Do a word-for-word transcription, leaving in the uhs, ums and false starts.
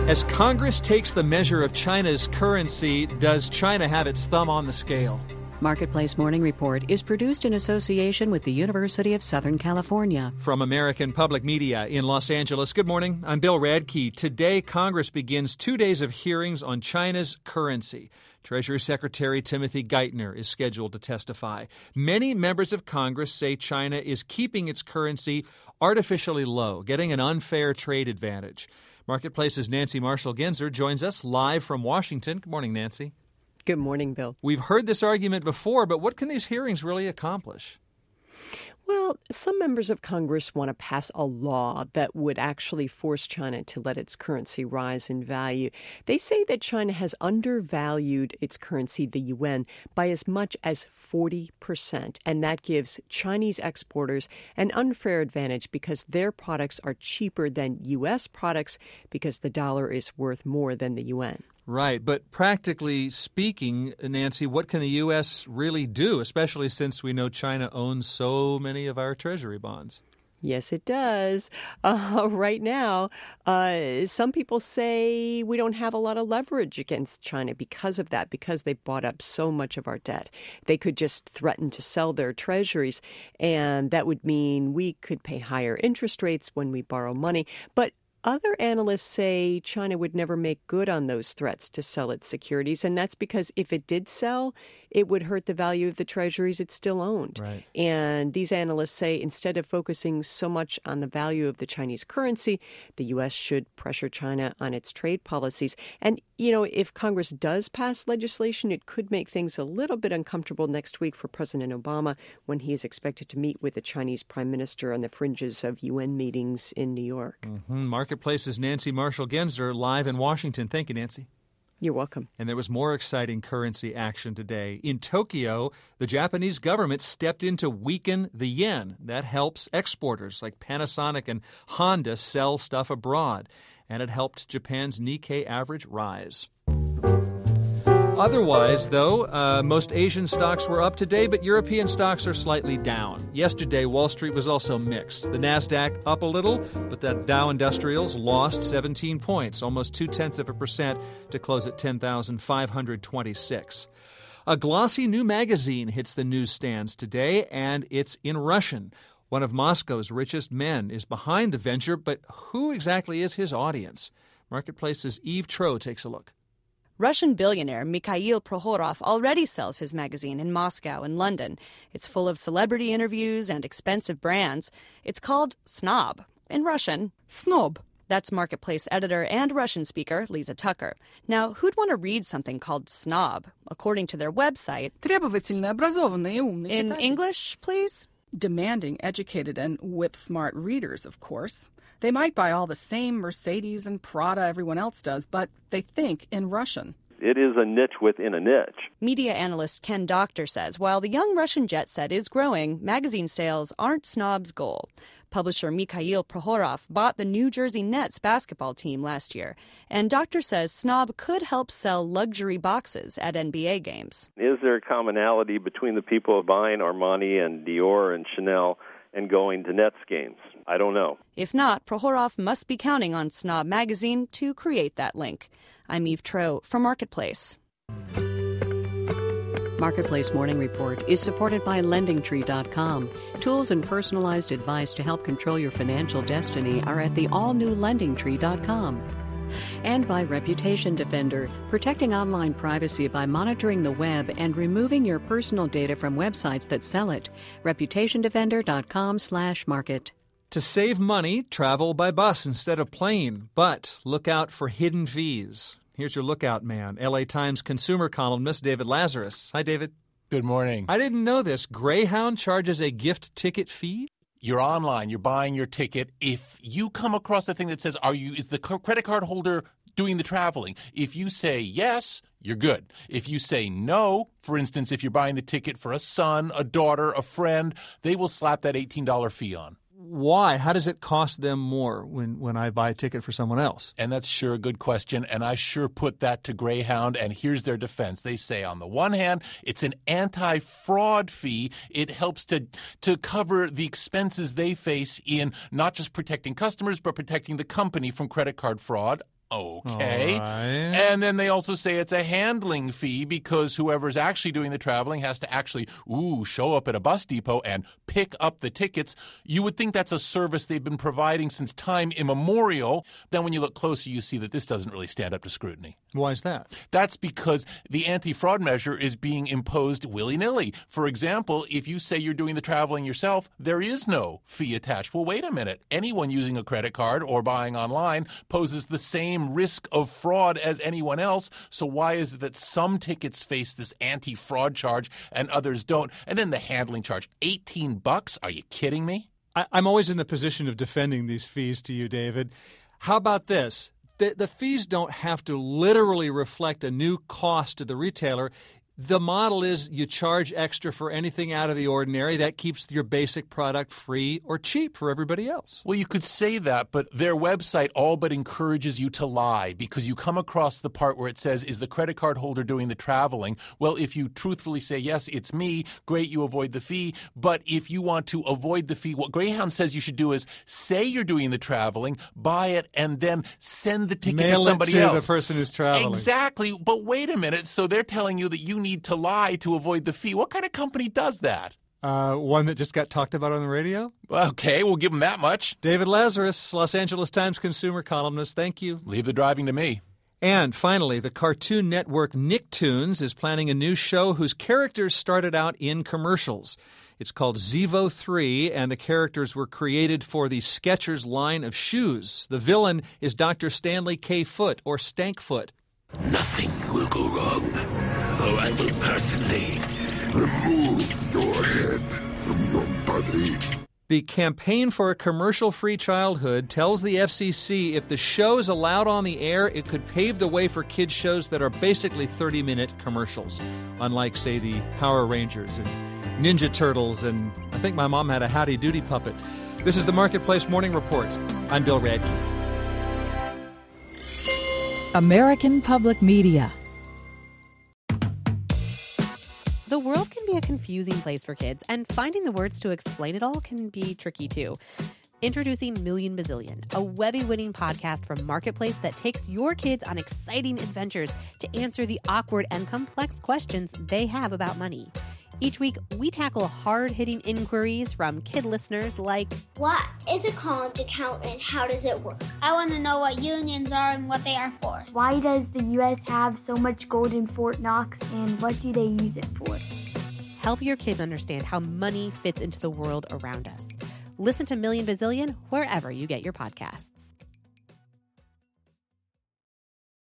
As Congress takes the measure of China's currency, does China have its thumb on the scale? Marketplace Morning Report is produced in association with the University of Southern California. From American Public Media in Los Angeles, good morning. I'm Bill Radke. Today, Congress begins two days of hearings on China's currency. Treasury Secretary Timothy Geithner is scheduled to testify. Many members of Congress say China is keeping its currency artificially low, getting an unfair trade advantage. Marketplace's Nancy Marshall-Genzer joins us live from Washington. Good morning, Nancy. Good morning, Bill. We've heard this argument before, but what can these hearings really accomplish? Well, some members of Congress want to pass a law that would actually force China to let its currency rise in value. They say that China has undervalued its currency, the yuan, by as much as forty percent, and that gives Chinese exporters an unfair advantage because their products are cheaper than U S products because the dollar is worth more than the yuan. Right, but practically speaking, Nancy, what can the U S really do, especially since we know China owns so many of our treasury bonds? Yes, it does. Uh, right now, uh, some people say we don't have a lot of leverage against China because of that, because they bought up so much of our debt. They could just threaten to sell their treasuries, and that would mean we could pay higher interest rates when we borrow money. But other analysts say China would never make good on those threats to sell its securities, and that's because if it did sell, it would hurt the value of the treasuries it still owned. Right. And these analysts say instead of focusing so much on the value of the Chinese currency, the U S should pressure China on its trade policies. And, you know, if Congress does pass legislation, it could make things a little bit uncomfortable next week for President Obama when he is expected to meet with the Chinese prime minister on the fringes of U N meetings in New York. Mm-hmm. Marketplace's Nancy Marshall-Genzer live in Washington. Thank you, Nancy. You're welcome. And there was more exciting currency action today. In Tokyo, the Japanese government stepped in to weaken the yen. That helps exporters like Panasonic and Honda sell stuff abroad. And it helped Japan's Nikkei average rise. Otherwise, though, uh, most Asian stocks were up today, but European stocks are slightly down. Yesterday, Wall Street was also mixed. The Nasdaq up a little, but the Dow Industrials lost seventeen points, almost two-tenths of a percent, to close at ten thousand five hundred twenty-six. A glossy new magazine hits the newsstands today, and it's in Russian. One of Moscow's richest men is behind the venture, but who exactly is his audience? Marketplace's Eve Troeh takes a look. Russian billionaire Mikhail Prohorov already sells his magazine in Moscow and London. It's full of celebrity interviews and expensive brands. It's called Snob. In Russian, Snob. That's Marketplace editor and Russian speaker Lisa Tucker. Now, who'd want to read something called Snob? According to their website, in English, please? Demanding, educated, and whip-smart readers, of course. They might buy all the same Mercedes and Prada everyone else does, but they think in Russian. It is a niche within a niche. Media analyst Ken Doctor says while the young Russian jet set is growing, magazine sales aren't Snob's goal. Publisher Mikhail Prohorov bought the New Jersey Nets basketball team last year, and Doctor says Snob could help sell luxury boxes at N B A games. Is there a commonality between the people buying Armani and Dior and Chanel and going to Nets games? I don't know. If not, Prohorov must be counting on Snob magazine to create that link. I'm Eve Troeh for Marketplace. Marketplace Morning Report is supported by Lending Tree dot com. Tools and personalized advice to help control your financial destiny are at the all-new Lending Tree dot com. And by Reputation Defender, protecting online privacy by monitoring the web and removing your personal data from websites that sell it. Reputation Defender dot com slash market. To save money, travel by bus instead of plane, but look out for hidden fees. Here's your lookout man, L A Times consumer columnist David Lazarus. Hi, David. Good morning. I didn't know this. Greyhound charges a gift ticket fee? You're online. You're buying your ticket. If you come across a thing that says, "Are you? Is the credit card holder doing the traveling?" If you say yes, you're good. If you say no, for instance, if you're buying the ticket for a son, a daughter, a friend, they will slap that eighteen dollars fee on. Why? How does it cost them more when, when I buy a ticket for someone else? And that's sure a good question, and I sure put that to Greyhound, and here's their defense. They say, on the one hand, it's an anti-fraud fee. It helps to, to cover the expenses they face in not just protecting customers, but protecting the company from credit card fraud. Okay. All right. And then they also say it's a handling fee because whoever's actually doing the traveling has to actually, ooh, show up at a bus depot and pick up the tickets. You would think that's a service they've been providing since time immemorial. Then when you look closer, you see that this doesn't really stand up to scrutiny. Why is that? That's because the anti-fraud measure is being imposed willy-nilly. For example, if you say you're doing the traveling yourself, there is no fee attached. Well, wait a minute. Anyone using a credit card or buying online poses the same risk of fraud as anyone else. So why is it that some tickets face this anti-fraud charge and others don't? And then the handling charge, eighteen bucks? Are you kidding me? I, I'm always in the position of defending these fees to you, David. How about this? The, the fees don't have to literally reflect a new cost to the retailer. The model is you charge extra for anything out of the ordinary. That keeps your basic product free or cheap for everybody else. Well, you could say that, but their website all but encourages you to lie because you come across the part where it says, is the credit card holder doing the traveling? Well, if you truthfully say, yes, it's me, great, you avoid the fee. But if you want to avoid the fee, what Greyhound says you should do is say you're doing the traveling, buy it, and then send the ticket Mail to somebody it to else. the person who's traveling. Exactly. But wait a minute. So they're telling you that you need to lie to avoid the fee. What kind of company does that? Uh, one that just got talked about on the radio? Okay, we'll give them that much. David Lazarus, Los Angeles Times consumer columnist. Thank you. Leave the driving to me. And finally, the Cartoon Network Nicktoons is planning a new show whose characters started out in commercials. It's called Zevo three, and the characters were created for the Skechers line of shoes. The villain is Doctor Stanley K. Foot, or Stankfoot. Nothing will go wrong, though I will personally remove your head from your body. The Campaign for a Commercial-Free Childhood tells the F C C if the show is allowed on the air, it could pave the way for kids' shows that are basically thirty-minute commercials, unlike, say, the Power Rangers and Ninja Turtles, and I think my mom had a Howdy Doody puppet. This is the Marketplace Morning Report. I'm Bill Radke. American Public Media. The world can be a confusing place for kids, and finding the words to explain it all can be tricky too. Introducing Million Bazillion, a Webby-winning podcast from Marketplace that takes your kids on exciting adventures to answer the awkward and complex questions they have about money. Each week, we tackle hard-hitting inquiries from kid listeners like, what is a college account and how does it work? I want to know what unions are and what they are for. Why does the U S have so much gold in Fort Knox and what do they use it for? Help your kids understand how money fits into the world around us. Listen to Million Bazillion wherever you get your podcasts.